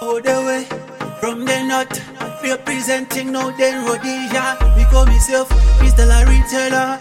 all the way from the north, representing now then Rhodesia. We call myself Mr. Larry Taylor.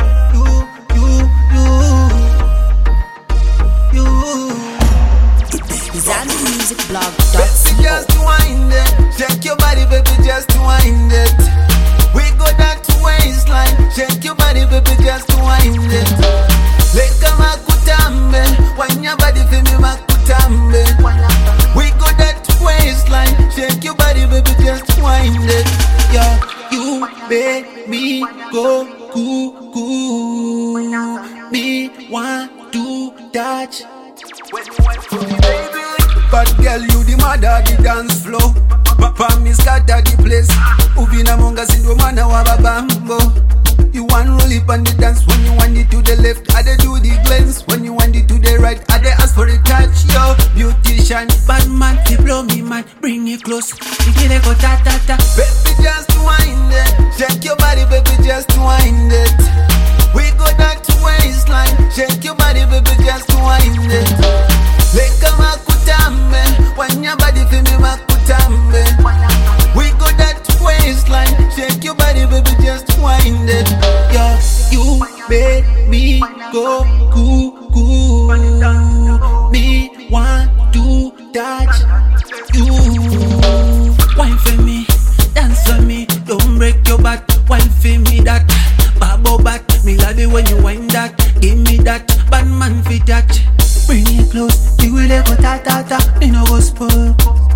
ZambiMusicBlog.co. Baby, just wind it. Shake your body, baby, just wind it. We go that waistline. Shake your body, baby, just wind it. Leka makutambe, wine your body for me makutambe. We go that waistline. Shake your body, baby, just wind it. Yeah, you make me go cuckoo. Me want to touch. Bad girl, you the mother the dance floor. Papa me scatter the place. Uvina monga sindo mana waba bambo. You want roll it on the dance when you want it to the left. I dey do the glance when you want it to the right. I dey ask for the touch, yo, beautician. Bad man, you blow me man, bring it close. You get a go ta ta ta. Baby, just wind it. Shake your body, baby, just wind it. We go that waistline. Shake your body, baby, just wind it. Leka makutambe, wine your body for me makutambe. We go that waistline, shake your body, baby, just wind it. Yeah, you made me go cuckoo. Me want to touch you. Wine for me, dance for me, don't break your back. Wine for me that, babo back. Me love it when you wind that. Give me that, bad man fit that. Bring it close, you will go ta ta ta. You know go spoil.